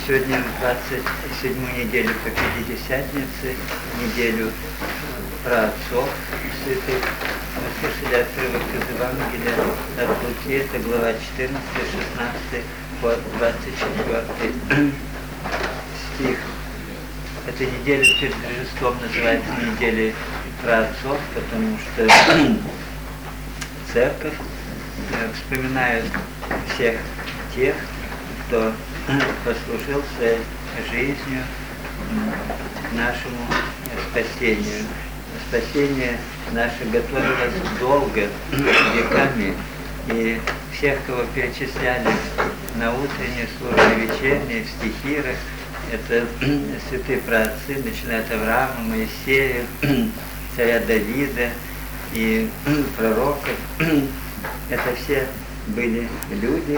Сегодня 27-ю неделю по Пятидесятнице, неделю про отцов святых. Мы слышали отрывок из Евангелия от Луки, это глава 14, 16 по 24 стих. Эта неделя перед Рождеством называется неделей про отцов, потому что церковь вспоминает всех тех, кто послужил своей жизнью нашему спасению. Спасение наше готовилось долго, веками, и всех, кого перечисляли на утренней службе, вечерней, в стихирах, это святые праотцы, начиная от Авраама, Моисея, царя Давида и пророков. Это все были люди,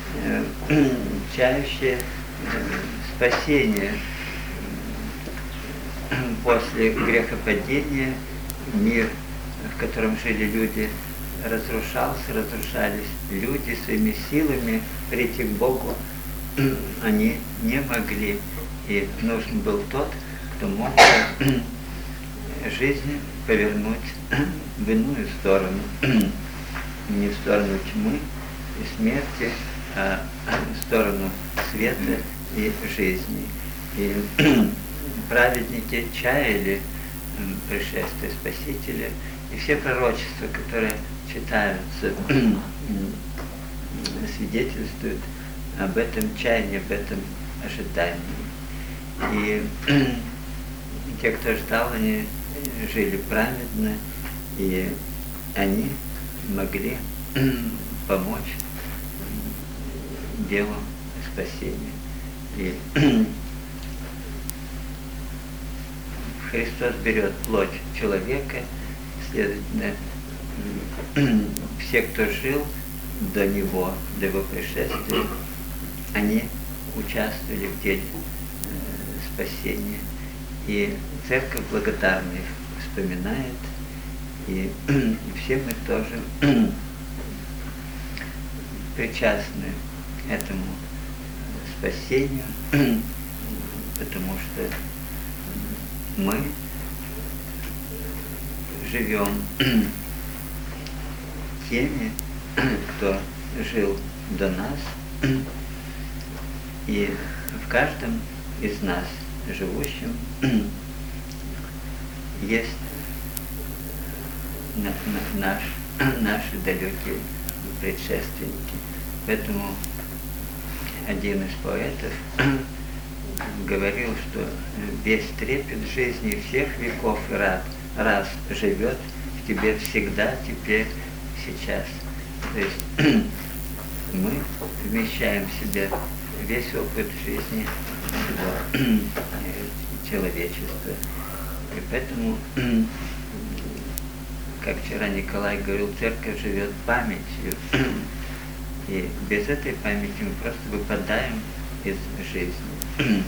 чающие спасения. После грехопадения мир, в котором жили люди, разрушались люди своими силами, прийти к Богу они не могли. И нужен был тот, кто мог жизнь повернуть в иную сторону, не в сторону тьмы и смерти, а в сторону света и жизни. И праведники чаяли пришествие Спасителя, и все пророчества, которые читаются, свидетельствуют об этом чаянии, об этом ожидании. И те, кто ждал, они жили праведно, и они могли помочь делу спасения. И Христос берет плоть человека, следовательно, все, кто жил до Него, до Его пришествия, они участвовали в деле спасения. И Церковь благодарно их вспоминает, и все мы тоже причастны этому спасению, потому что мы живем теми, кто жил до нас, и в каждом из нас, живущем, есть наши далекие предшественники. Поэтому один из поэтов говорил, что весь трепет жизни всех веков и раз живет в тебе всегда, теперь, сейчас. То есть мы вмещаем в себя весь опыт жизни человечества. И поэтому, как вчера Николай говорил, церковь живет памятью. И без этой памяти мы просто выпадаем из жизни.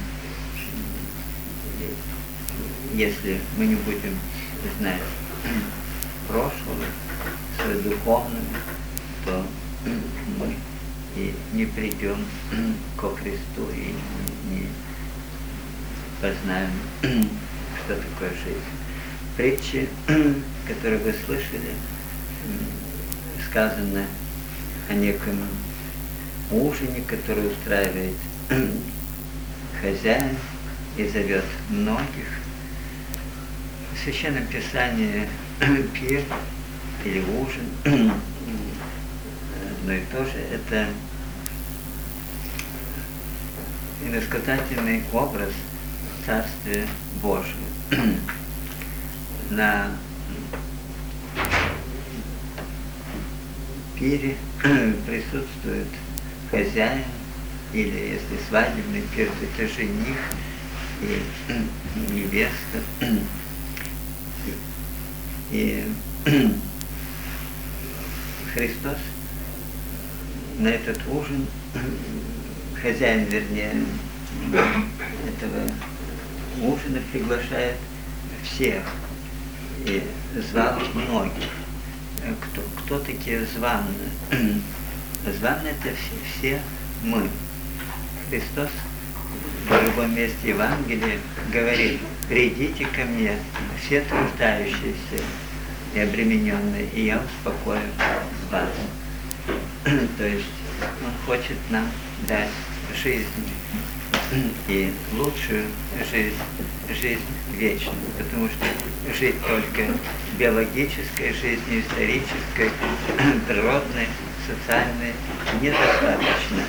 Если мы не будем знать прошлого, свое духовное, то мы и не придем ко Христу и не познаем, что такое жизнь. Притчи, которые вы слышали, сказано о неком ужине, который устраивает хозяин и зовет многих. В Священном Писании пир или ужин одно и то же, это иносказательный образ Царствия Божьего. На пире присутствует хозяин, или если свадебный пир, то это жених и невеста. И Христос на этот ужин, хозяин, вернее, этого ужина приглашает всех и звал многих. Кто такие званые? Званые — это все мы. Христос другом месте Евангелия говорит: «Придите ко мне, все труждающиеся и обремененные, и я успокою вас». То есть Он хочет нам дать жизнь, и лучшую жизнь вечную, потому что жить только биологической жизнью, исторической, природной, социальной недостаточно.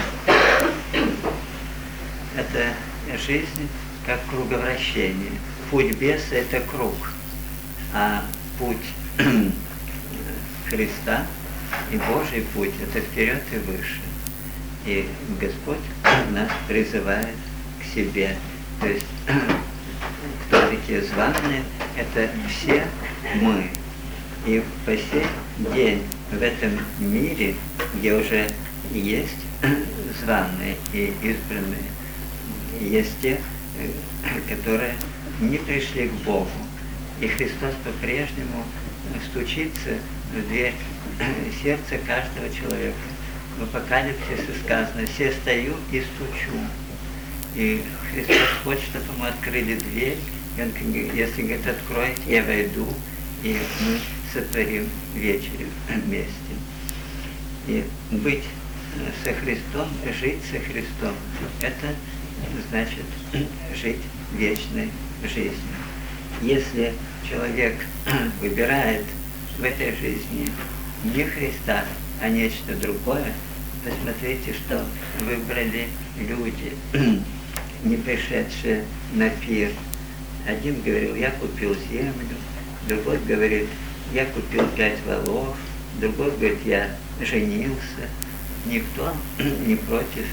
Это жизнь как круговращение. Путь беса – это круг, а путь Христа и Божий путь – это вперед и выше. И Господь нас призывает к себе. То есть, кто такие званые? Это все мы. И по сей день в этом мире, где уже есть званые и избранные, есть те, которые не пришли к Богу. И Христос по-прежнему стучится в дверь сердца каждого человека. В Апокалипсисе сказано: «Все стою и стучу». И Христос хочет, чтобы мы открыли дверь, и Он, если говорит: «Откройте, я войду», и мы сотворим вечерю вместе. И быть со Христом, жить со Христом, это значит жить вечной жизнью. Если человек выбирает в этой жизни не Христа, а нечто другое, посмотрите, что выбрали люди, не пришедшие на пир. Один говорил: «Я купил землю», другой говорит: «Я купил 5 волов», другой говорит: «Я женился». Никто не против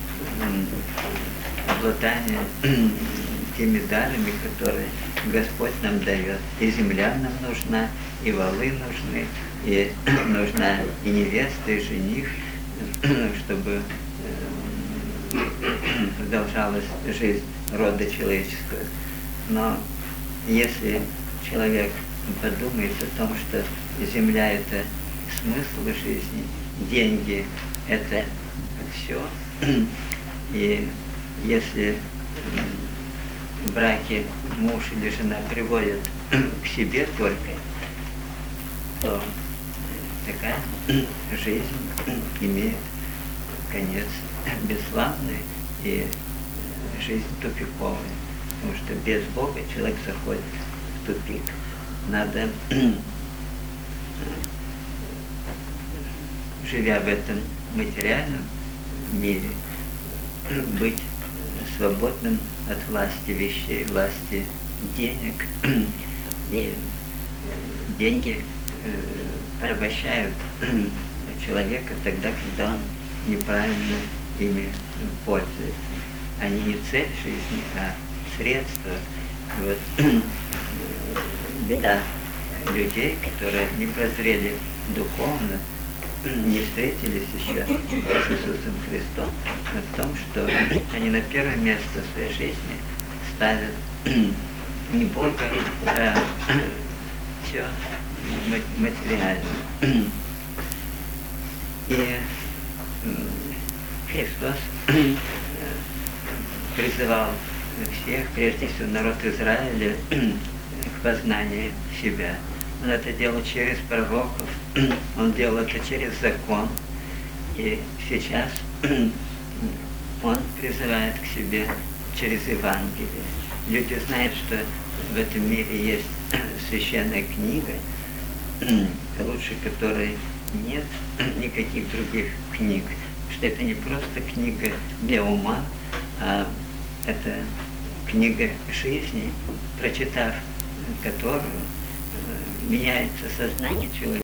обладания теми дарами, которые Господь нам дает. И земля нам нужна, и волы нужны, и нужна и невеста, и жених, чтобы продолжалась жизнь рода человеческого. Но если человек подумает о том, что земля – это смысл жизни, деньги – это все, и если в браке муж или жена приводят к себе только, то такая жизнь имеет конец бесславный и жизнь тупиковая, потому что без Бога человек заходит в тупик. Надо, живя в этом материальном мире, быть свободным от власти вещей, власти денег. И деньги порабощают человека тогда, когда он неправильно ими пользуется. Они не цель жизни, а средства. Вот. Беда людей, которые не прозрели духовно, не встретились еще с Иисусом Христом, в том, что они на первое место в своей жизни ставят не Бога, а все материально. И Христос призывал всех, прежде всего народ Израиля, к познанию себя. Он это делал через пророков, он делал это через закон. И сейчас он призывает к себе через Евангелие. Люди знают, что в этом мире есть священная книга, лучше которой нет никаких других книг. Что это не просто книга для ума, а это книга жизни, прочитав которую меняется сознание человека.